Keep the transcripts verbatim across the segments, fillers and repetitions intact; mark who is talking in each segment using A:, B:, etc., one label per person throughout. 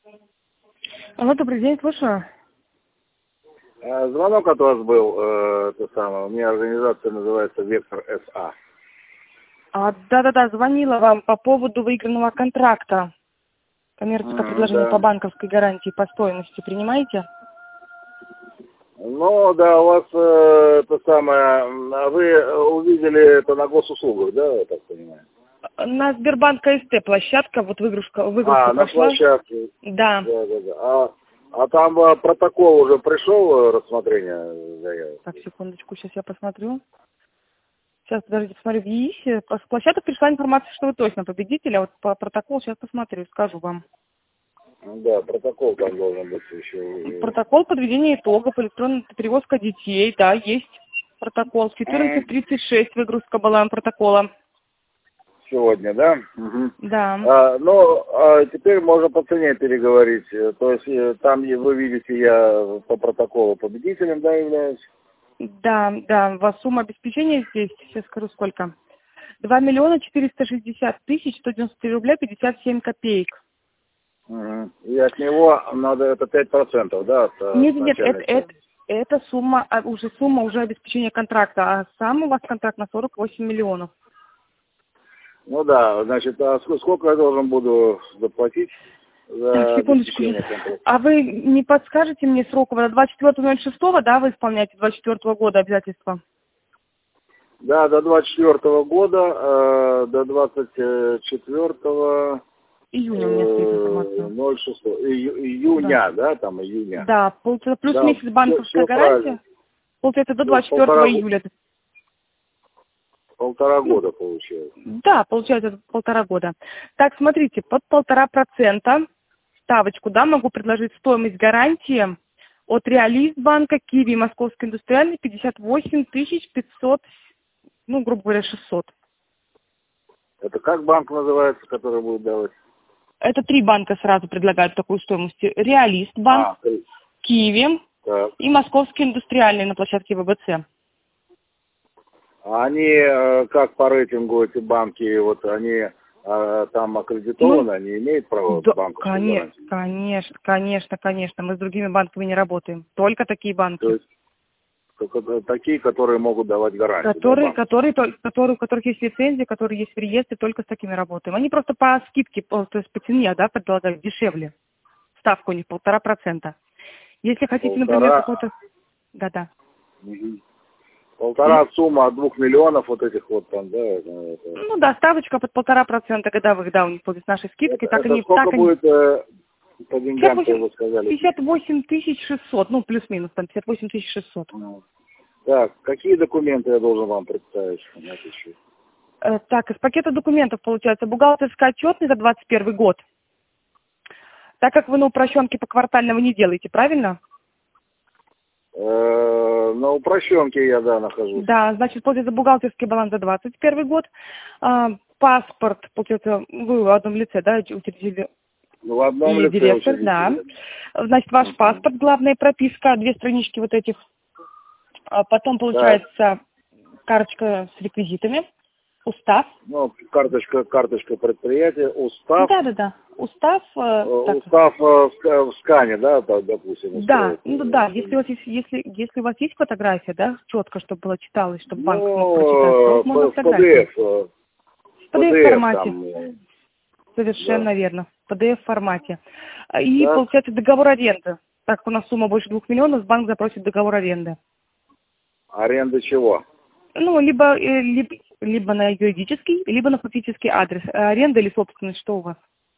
A: Алло, добрый день, слушаю.
B: Э, Звонок от вас был, э, то самое, у меня организация называется «Вектор эс а».
A: А, да-да-да, звонила вам по поводу выигранного контракта. Коммерческое
B: М,
A: предложение по
B: Да.
A: банковской гарантии по стоимости. Принимаете?
B: Ну, да, у вас э, то самое, м, а вы увидели это на госуслугах, да, я так понимаю?
A: На Сбербанк АСТ площадка, вот выгрузка, выгрузка
B: А, на
A: прошла.
B: площадке.
A: Да.
B: Да, да, да. А, а там э, протокол уже пришел, э, рассмотрение заявок?
A: Так, секундочку, сейчас я посмотрю. Сейчас, подождите, посмотрю в ЕИСе. С площадок пришла информация, что вы точно победитель, а вот по протоколу сейчас посмотрю, скажу вам.
B: Да, протокол там должен быть еще.
A: Протокол подведения итогов, электронная перевозка детей, да, есть протокол. В четырнадцать тридцать шесть выгрузка была протокола.
B: Сегодня, да? Угу.
A: Да.
B: А, ну, а теперь можно по цене переговорить. Э, То есть э, там и вы видите, я по протоколу победителем, да, являюсь.
A: Да, да, у вас сумма обеспечения здесь, сейчас скажу сколько. Два миллиона четыреста шестьдесят тысяч сто девяносто три рубля пятьдесят семь копеек.
B: Угу. И от него надо это пять процентов, да, от э,
A: Нет, нет, это,
B: начальной
A: это,
B: цены.
A: это сумма, а, уже сумма уже обеспечения контракта, а сам у вас контракт на сорок восемь миллионов.
B: Ну да, значит, а ск- сколько я должен буду заплатить за
A: Так, секундочку.
B: обеспечение контракта?
A: А вы не подскажете мне срок? До двадцать четвёртого ноль шестого, да, вы исполняете двадцать четвёртого года обязательства?
B: Да, до двадцать четвёртого года, э, до двадцать четвёртого
A: Июня у меня стоит
B: э,
A: информация.
B: ноль шестого, ию- июня, да. там июня.
A: Да, получается, плюс
B: Да,
A: месяц
B: все,
A: банковская
B: все
A: гарантия.
B: правильно.
A: Получается, до
B: Да,
A: двадцать четвёртого
B: полтора, го-
A: июля.
B: полтора
A: Ну,
B: года получается.
A: да, получается, это полтора года. Так, смотрите, под полтора процента ставочку, да, могу предложить стоимость гарантии от Реалист банка, Киви, Московский индустриальный, пятьдесят восемь тысяч пятьсот, ну, грубо говоря, шестьсот.
B: Это как банк называется, который будет давать?
A: Это три банка сразу предлагают такую стоимость. Реалист банк,
B: А, то есть,
A: Киви
B: так.
A: и Московский индустриальный на площадке ВБЦ.
B: А они э, как по рейтингу эти банки, вот они э, там аккредитованы,
A: Ну,
B: они имеют право
A: да,
B: банковскую
A: коне-
B: гарантию?
A: конечно, конечно, конечно. Мы с другими банками не работаем. Только такие
B: То
A: банки.
B: есть только такие, которые могут давать гарантию, да,
A: Которые,
B: банк?
A: которые, тол- которые, у которых есть лицензия, которые есть в реестре, только с такими работаем. Они просто по скидке, по- то есть по цене, да, предлагают дешевле. Ставка у них полтора процента. Если хотите, например,
B: Полтора,
A: какой-то... Да-да.
B: мгм. полтора сумма от двух миллионов вот этих вот там, да, это, это,
A: Ну да, ставочка под полтора процента годовых, да, у них будет с нашей скидкой.
B: это-
A: Так
B: это
A: они,
B: сколько
A: так они...
B: будет э, по
A: пятьдесят
B: деньгам-то
A: восемь
B: вы сказали?
A: пятьдесят восемь тысяч шестьсот, ну плюс-минус, там пятьдесят восемь тысяч шестьсот.
B: Ну, так, какие документы я должен вам представить на этот счет?
A: Э, так, из пакета документов получается бухгалтерская отчетность за двадцать первый год. Так как вы на упрощенке по квартальному не делаете, правильно?
B: Э, на упрощенке я, да, нахожусь.
A: Да, значит, получается бухгалтерский баланс за двадцать первый год. А, паспорт, получается, вы в одном лице, да, учредили
B: В одном
A: и
B: лице
A: директор, да.
B: учредитель.
A: Значит, ваш
B: Мгм.
A: паспорт, главная прописка, две странички вот этих. А потом,
B: Так,
A: получается, карточка с реквизитами, устав.
B: ну, карточка, карточка предприятия, устав,
A: Да-да-да, устав.
B: э,
A: э, так,
B: устав э, в ска- в скане, да, так, допустим,
A: да,
B: устроить.
A: ну
B: э,
A: да, если у вас есть, если, если у вас есть фотография, да, четко, чтобы было читалось, чтобы банк смог прочитать, то
B: Ну,
A: вот можно
B: в
A: фотографию.
B: пи ди эф, э,
A: В
B: в
A: пи ди эф
B: пи ди эф
A: формате.
B: там, э, да.
A: Совершенно верно. В пи ди эф формате. И
B: Так,
A: получается договор аренды. Так как у нас сумма больше двух миллионов, банк запросит договор аренды.
B: аренда чего?
A: Ну, либо, э, либо, либо на юридический, либо на фактический адрес. А аренда или собственность, что у вас?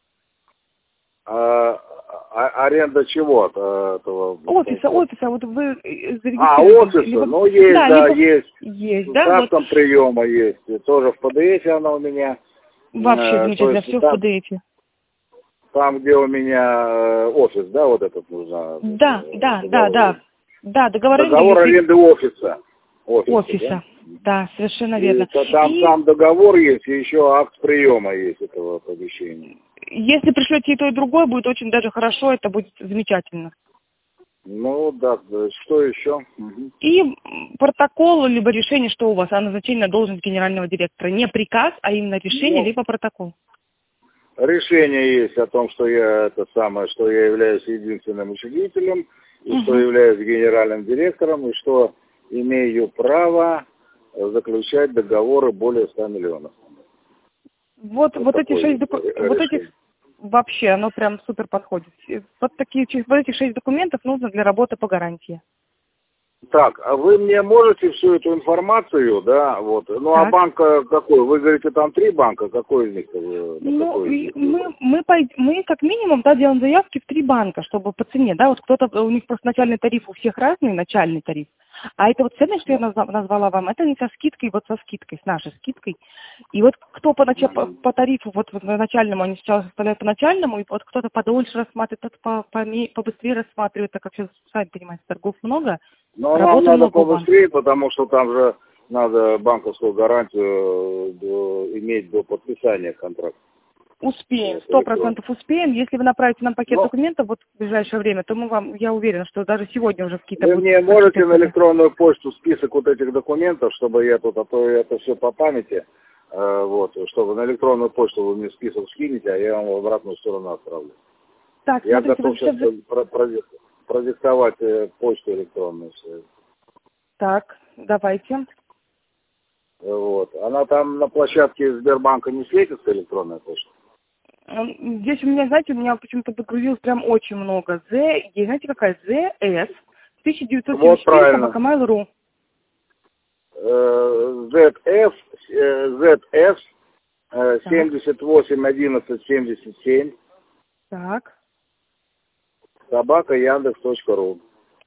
B: А, а- аренда чего? э, Этого,
A: Офиса, офиса, вот вы э,
B: А,
A: зарегистрированы там,
B: офиса,
A: либо,
B: ну есть,
A: да,
B: да,
A: либо
B: есть.
A: есть,
B: В
A: да, вот
B: шапком приема есть. И тоже в пи ди эф она у меня.
A: вообще
B: Э, то
A: замечательно,
B: есть
A: все в
B: там,
A: пи ди эф.
B: там, где у меня э, офис, да, вот этот нужно.
A: Да,
B: э,
A: да, да,
B: Договор,
A: да, да, договор аренды
B: договор
A: юридический.
B: аренды офиса. Офиса, да?
A: Офиса, да, совершенно
B: И
A: верно.
B: то- там,
A: И
B: там договор есть, и еще акт приема есть этого помещения.
A: если пришлете и то, и другое, будет очень даже хорошо, это будет замечательно.
B: Ну, да, да, что еще? Мгм.
A: И м, протокол, либо решение, что у вас, о назначении на должность генерального директора. Не приказ, а именно решение,
B: Ну,
A: либо протокол.
B: решение есть о том, что я это самое, что я являюсь единственным учредителем, и угу. что являюсь генеральным директором, и что имею право заключать договоры более ста миллионов.
A: Вот, вот, вот эти шесть документов, вот эти вообще, оно прям супер подходит. Вот такие, вот эти шесть документов нужно для работы по гарантии.
B: Так, а вы мне можете всю эту информацию, да, вот, ну так. А банк какой? Вы говорите, там три банка, какой из них?
A: Ну, какой из них? Мы, мы, мы как минимум, да, делаем заявки в три банка, чтобы по цене, да, вот кто-то, у них просто начальный тариф у всех разный, начальный тариф, а это вот цены, что я назвала вам, это не со скидкой, вот со скидкой, с нашей скидкой, и вот кто по, началь, по, по тарифу, вот, вот на начальному, они сейчас оставляют по начальному, и вот кто-то подольше рассматривает, кто-то по, по, побыстрее рассматривает, так как сейчас, сами понимаете, торгов много.
B: Но нам надо побыстрее, потому что там же надо банковскую гарантию до, иметь до подписания контракта.
A: Успеем, сто процентов успеем. Если вы направите нам пакет Но... документов вот в ближайшее время, то мы вам, я уверена, что даже сегодня уже какие-то...
B: Вы мне можете на электронную почту список вот этих документов, чтобы я тут, а то это все по памяти, э, вот, чтобы на электронную почту вы мне список скинете, а я вам в обратную сторону отправлю. Так, я смотрите, готов сейчас сейчас... Про- про- продиктовать э, почту электронную свою.
A: Так, давайте.
B: Вот. Она там на площадке Сбербанка не светится, электронная почта?
A: Здесь у меня, знаете, у меня почему-то подгрузилось прям очень много. З, знаете, какая? ЗС тысяча девятьсот семьдесят четыре собака mail точка ру.
B: ЗС, ЗС семьдесят восемь одиннадцать семьдесят семь.
A: Так.
B: Собака Яндекс точка ру.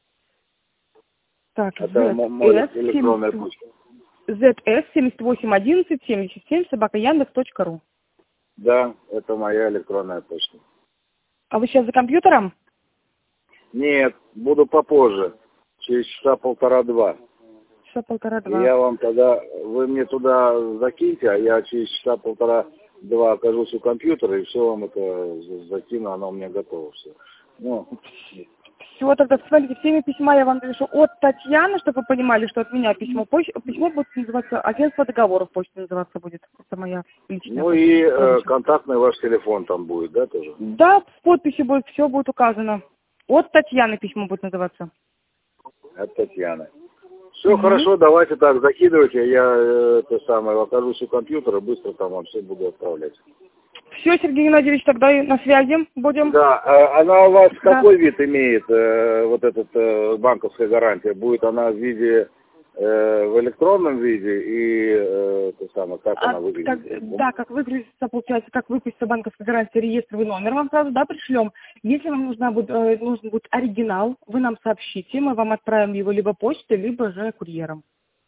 A: Так, Это моя электронная почта. ЗС семьдесят восемь одиннадцать семьдесят семь собака Яндекс точка ру.
B: Да, это моя электронная почта.
A: А вы сейчас за компьютером?
B: Нет, буду попозже, через часа полтора-два.
A: Часа полтора-два.
B: Я вам тогда, вы мне туда закиньте, а я через часа полтора-два окажусь у компьютера, и все вам это закину, оно у меня готово все. Ну,
A: все, тогда смотрите, всеми письма я вам напишу от Татьяны, чтобы вы понимали, что от меня письмо. Почта, письмо будет называться, агентство договоров почта называться будет. Это моя личная.
B: Ну и э, контактный ваш телефон там будет, да, тоже?
A: Да, в подписи будет, все будет указано. От Татьяны письмо будет называться.
B: От Татьяны. Все угу. Хорошо, давайте так, закидывайте, я э, это самое, окажусь у компьютера, быстро там вам все буду отправлять.
A: Все, Сергей Геннадьевич, тогда и на связи будем.
B: Да, она у вас
A: да.
B: какой вид имеет, э, вот эта э, банковская гарантия? Будет она в виде, э, в электронном виде и, э, то самое, как
A: а,
B: она выглядит?
A: Как, да, как выглядится, получается, как выпустится банковская гарантия, реестровый номер вам сразу, да, пришлем. Если вам нужна будет, э, нужен будет оригинал, вы нам сообщите, мы вам отправим его либо почтой, либо же курьером.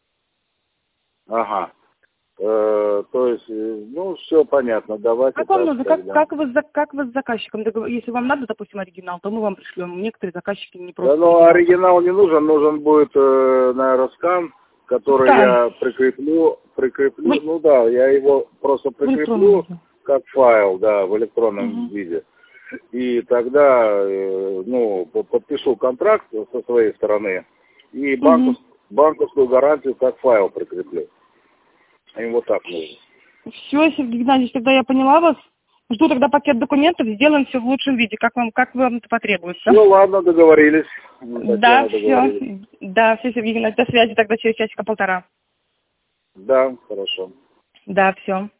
B: Ага. Э, то есть, ну, все понятно, давайте.
A: Как вам нужно, как, как, вы, как вы с заказчиком договор... Если вам надо, допустим, оригинал, то мы вам пришлем. Некоторые заказчики не просто...
B: Да, но оригинал не нужен, нужен будет, э, наверное, скан, который скан. я прикреплю, прикреплю, мы... ну да, я его просто прикреплю как файл, да, в электронном угу. виде. И тогда, э, ну, подпишу контракт со своей стороны и банков... угу. банковскую гарантию как файл прикреплю. Им вот так нужно.
A: Все, Сергей Геннадьевич, тогда я поняла вас. Жду тогда пакет документов, сделаем все в лучшем виде, как вам, как вам это потребуется.
B: Ну ладно, договорились.
A: Да, все. Да, все, Сергей Геннадьевич, до связи тогда через часика полтора.
B: Да, хорошо.
A: Да, все.